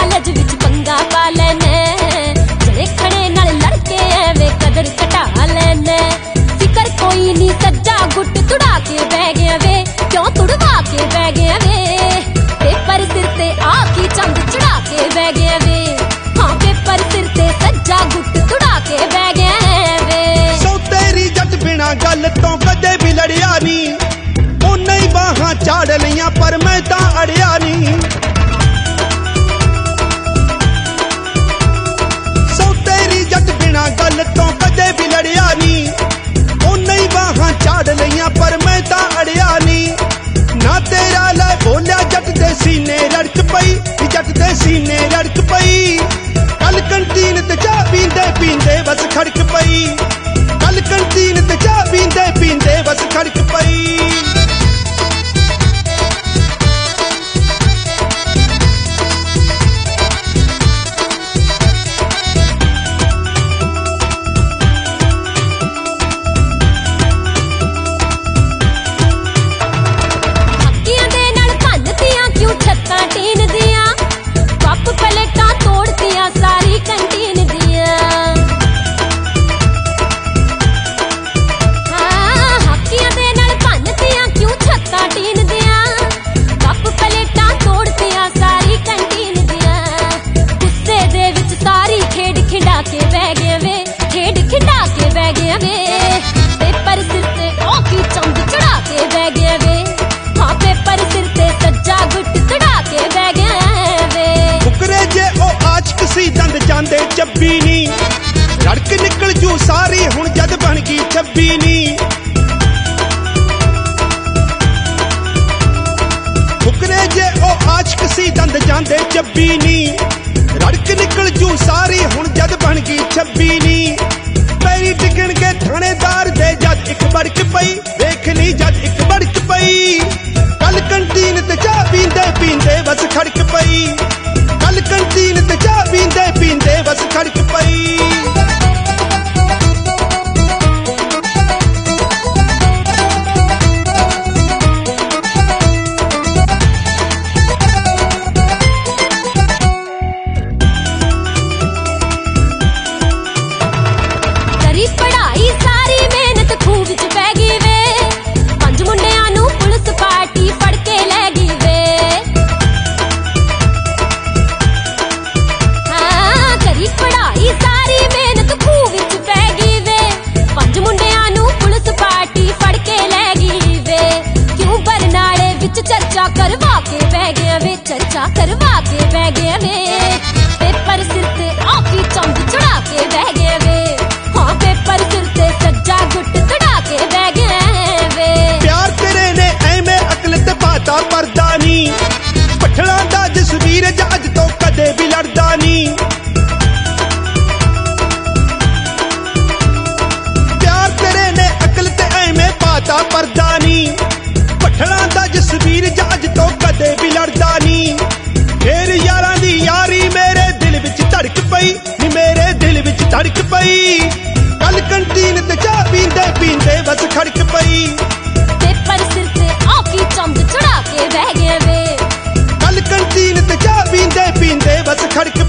कालज विच पंगा पा लैने जड़े खड़े नाल लड़के एवें कदर घटा लैने फिकर कोई नी सज्जा गुट तुड़ा के बह गया वे क्यों तुड़वा के बह गया वे पेपर सिर ते आखी चंद चढ़ा के बह गया वे हाँ पेपर सिर ते सज्जा गुट तुड़ा के बह गया वे सो तेरी जट बिना गल तो कदे भी लड़िया नी ओने ही बाहां झाड़ लियां पर मैं तां अड़िया नी सो तेरी जट बिना गल तो कदे भी लड़िया नी ओने ही बाहां झाड़ लियां पर मैं तां अड़िया नी ना तेरा ले बोलिया जट दे सीने रड़क पई जट दे सीने रड़क पई कल कंटीन ते चाह पींदे पींदे बस खड़क पई कल कंटीन ते चाह पींदे पींदे बस खड़क पई जांदे चब्बी नी रड़क निकल जू सारी हुण जद बन गई छब्बी नी फुकरे जे ओ आशिक सी दंद जांदे चब्बी नी रड़क निकल जू सारी हुण जद बन गई छब्बी नी पैरी टिकण के थानेदार दे जद एक बड़क पई वेख ली जद एक बड़क पई कल कंटीन ते चाह पींदे पींदे बस खड़क पई कल कंटीन ते चाह पींदे पींदे बस खड़क पई करी पढ़ाई सारी मेहनत खूह विच पै गई वे पंज मुंडियां नूं पुलिस पार्टी फड़ के लै गई वे हाँ करी पढ़ाई सारी मेहनत खूह विच पै गई वे पंज मुंडियां नूं पुलिस पार्टी फड़ के लै गई वे क्यों बरनाले विच चर्चा करवा के बह गया वे चर्चा करवा के बह गया वे पेपर सिर ते आखी चंद चढ़ा के बह गया वे हाँ पेपर सिर ते सज्जा गुट चढ़ा के बह गया वे प्यार तेरे ने ऐवें अकल ते पाता परदा नी पठड़ा दा जसवीर जज तो कदे भी लड़दा नी प्यार तेरे ने अकल ते ऐवें पाता परदा नी पठड़ा दा जसवीर जज तो कदे भी लड़दा नी फिर यारां दी यारी मेरे दिल विच धड़क पई नी मेरे दिल विच धड़क पई कल कंटीन ते चाह पींदे पींदे बस खड़क पई पेपर सिर ते आखी चंद चढ़ा के बह गया वे कल कंटीन ते चाह पींदे पींदे बस खड़क